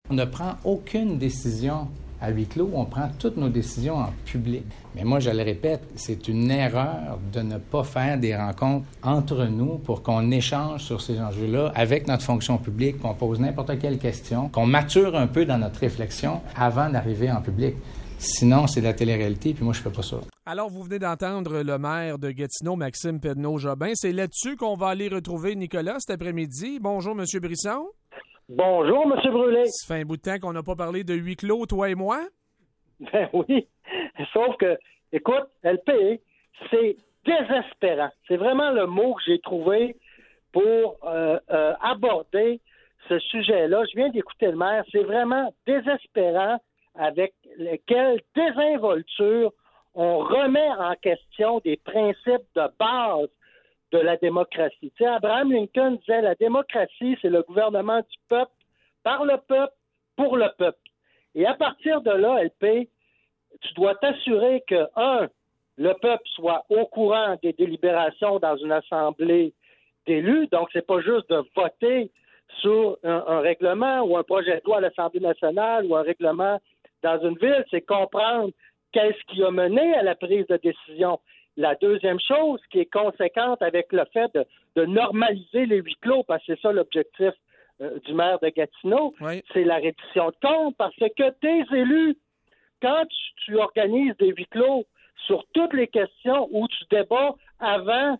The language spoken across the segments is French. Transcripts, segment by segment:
On ne prend aucune décision à huis clos, on prend toutes nos décisions en public. Mais moi, je le répète, c'est une erreur de ne pas faire des rencontres entre nous pour qu'on échange sur ces enjeux-là avec notre fonction publique, qu'on pose n'importe quelle question, qu'on mature un peu dans notre réflexion avant d'arriver en public. Sinon, c'est de la télé-réalité, puis moi, je fais pas ça. Alors, vous venez d'entendre le maire de Gatineau, Maxime Pedneau-Jobin. C'est là-dessus qu'on va aller retrouver Nicolas cet après-midi. Bonjour, M. Brisson. Bonjour, M. Brûlé. Ça fait un bout de temps qu'on n'a pas parlé de huis clos, toi et moi. Ben oui, sauf que, écoute, LP, c'est désespérant. C'est vraiment le mot que j'ai trouvé pour aborder ce sujet-là. Je viens d'écouter le maire. C'est vraiment désespérant avec quelle désinvolture on remet en question des principes de base de la démocratie. Tu sais, Abraham Lincoln disait la démocratie, c'est le gouvernement du peuple, par le peuple, pour le peuple. Et à partir de là, LP, tu dois t'assurer que, le peuple soit au courant des délibérations dans une assemblée d'élus. Donc, c'est pas juste de voter sur un règlement ou un projet de loi à l'Assemblée nationale ou un règlement dans une ville, c'est comprendre qu'est-ce qui a mené à la prise de décision. La deuxième chose qui est conséquente avec le fait de normaliser les huis clos, parce que c'est ça l'objectif du maire de Gatineau, oui, c'est la reddition de comptes, parce que tes élus, quand tu organises des huis clos sur toutes les questions où tu débats avant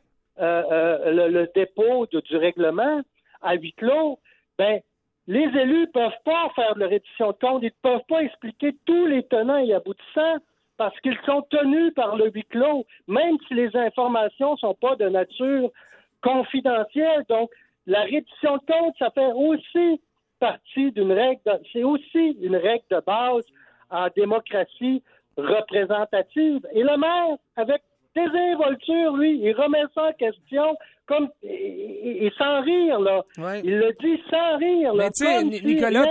le dépôt du règlement à huis clos, ben les élus ne peuvent pas faire de la reddition de comptes, ils ne peuvent pas expliquer tous les tenants et aboutissants parce qu'ils sont tenus par le huis clos, même si les informations ne sont pas de nature confidentielle. Donc, la reddition de comptes, ça fait aussi partie d'une règle, c'est aussi une règle de base en démocratie représentative. Et le maire, avec désinvolture, lui, il remet ça en question comme et sans rire, là. Ouais. Il le dit sans rire, là. Mais tu sais, Nicolas,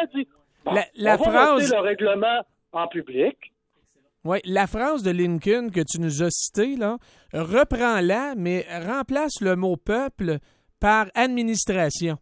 la on va phrase... voter le règlement en public. Oui, la phrase de Lincoln que tu nous as citée, là, reprends-la, mais remplace le mot peuple par administration.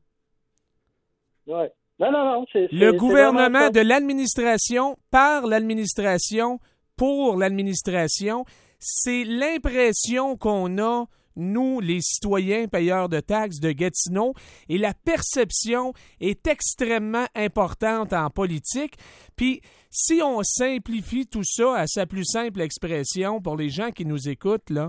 Oui. Non. Le gouvernement de l'administration, par l'administration, pour l'administration, c'est l'impression qu'on a, nous, les citoyens payeurs de taxes de Gatineau, et la perception est extrêmement importante en politique. Puis, si on simplifie tout ça à sa plus simple expression pour les gens qui nous écoutent, là,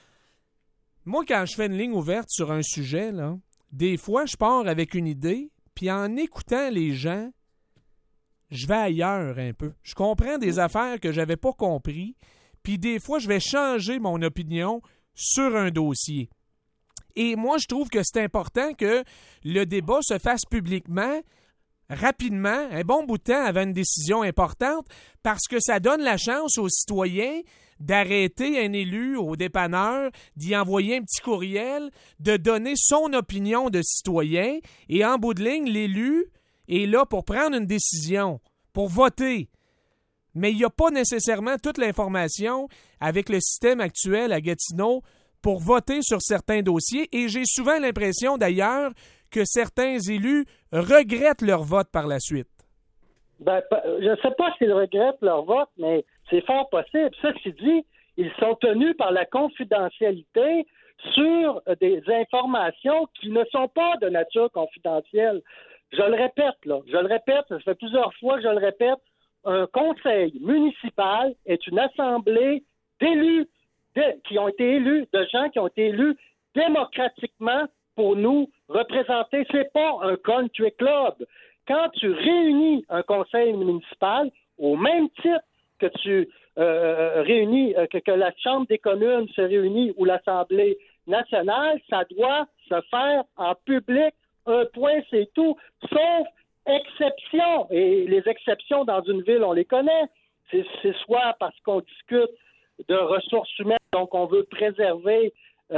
moi, quand je fais une ligne ouverte sur un sujet, là, des fois, je pars avec une idée, puis en écoutant les gens, je vais ailleurs un peu. Je comprends des affaires que j'avais pas compris, puis des fois, je vais changer mon opinion sur un dossier. Et moi, je trouve que c'est important que le débat se fasse publiquement, rapidement, un bon bout de temps avant une décision importante, parce que ça donne la chance aux citoyens d'arrêter un élu au dépanneur, d'y envoyer un petit courriel, de donner son opinion de citoyen, et en bout de ligne, l'élu est là pour prendre une décision, pour voter. Mais il n'y a pas nécessairement toute l'information avec le système actuel à Gatineau pour voter sur certains dossiers, et j'ai souvent l'impression d'ailleurs que certains élus regrettent leur vote par la suite. Ben, je ne sais pas s'ils regrettent leur vote, mais c'est fort possible. Ceci dit, ils sont tenus par la confidentialité sur des informations qui ne sont pas de nature confidentielle. Je le répète, ça fait plusieurs fois que je le répète, un conseil municipal est une assemblée d'élus qui ont été élus, de gens qui ont été élus démocratiquement pour nous représenter. C'est pas un country club. Quand tu réunis un conseil municipal, au même titre que tu réunis, que la Chambre des communes se réunit ou l'Assemblée nationale, ça doit se faire en public. Un point, c'est tout. Sauf exception. Et les exceptions dans une ville, on les connaît. C'est soit parce qu'on discute de ressources humaines, donc on veut préserver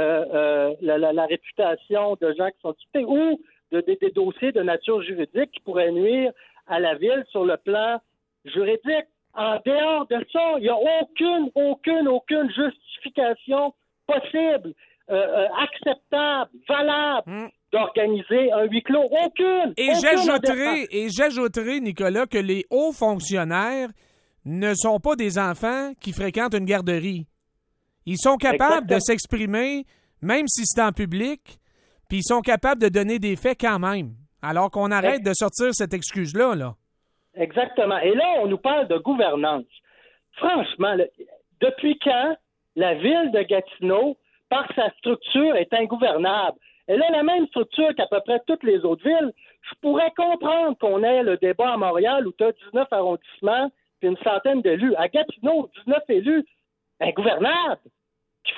la réputation de gens qui sont cités, ou des dossiers de nature juridique qui pourraient nuire à la ville sur le plan juridique. En dehors de ça, il n'y a aucune justification possible, acceptable, valable d'organiser un huis clos. Aucune! Et j'ajouterai, Nicolas, que les hauts fonctionnaires ne sont pas des enfants qui fréquentent une garderie. Ils sont capables de s'exprimer, même si c'est en public, puis ils sont capables de donner des faits quand même. Alors qu'on arrête de sortir cette excuse-là, là. Exactement. Et là, on nous parle de gouvernance. Franchement, depuis quand la ville de Gatineau, par sa structure, est ingouvernable? Elle a la même structure qu'à peu près toutes les autres villes. Je pourrais comprendre qu'on ait le débat à Montréal où tu as 19 arrondissements et une centaine d'élus. À Gatineau, 19 élus, ingouvernable. Qu'il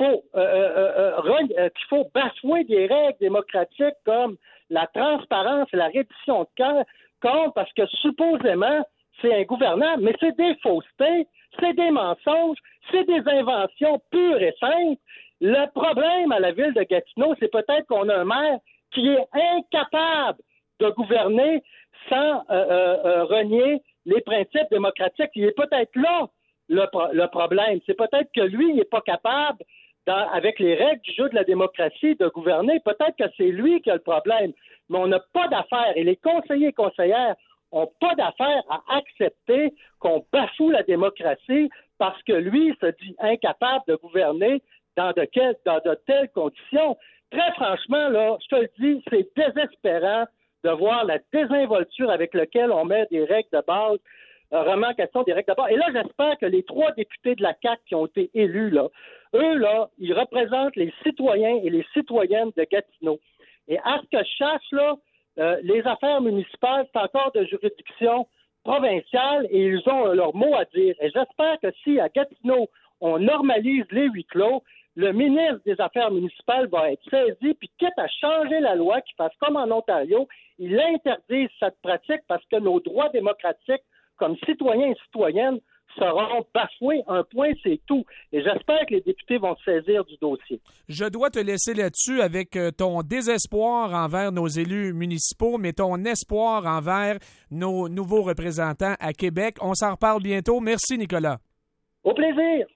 faut bafouer des règles démocratiques comme la transparence et la reddition de compte parce que supposément, c'est ingouvernable. Mais c'est des faussetés, c'est des mensonges, c'est des inventions pures et simples. Le problème à la ville de Gatineau, c'est peut-être qu'on a un maire qui est incapable de gouverner sans renier les principes démocratiques. Il est peut-être là le problème. C'est peut-être que lui, il n'est pas capable, avec les règles du jeu de la démocratie, de gouverner. Peut-être que c'est lui qui a le problème. Mais on n'a pas d'affaire. Et les conseillers et conseillères n'ont pas d'affaire à accepter qu'on bafoue la démocratie parce que lui se dit incapable de gouverner dans de telles conditions. Très franchement, là, je te le dis, c'est désespérant de voir la désinvolture avec laquelle on met des règles de base, vraiment question des règles de base. Et là, j'espère que les 3 députés de la CAQ qui ont été élus, là, eux, là, ils représentent les citoyens et les citoyennes de Gatineau. Et à ce que je sache, là, les affaires municipales, c'est encore de juridiction provinciale et ils ont leur mot à dire. Et j'espère que si à Gatineau, on normalise les huis clos, le ministre des Affaires municipales va être saisi, puis quitte à changer la loi, qu'il fasse comme en Ontario, il interdise cette pratique parce que nos droits démocratiques, comme citoyens et citoyennes, seront bafoués. Un point, c'est tout. Et j'espère que les députés vont se saisir du dossier. Je dois te laisser là-dessus avec ton désespoir envers nos élus municipaux, mais ton espoir envers nos nouveaux représentants à Québec. On s'en reparle bientôt. Merci, Nicolas. Au plaisir.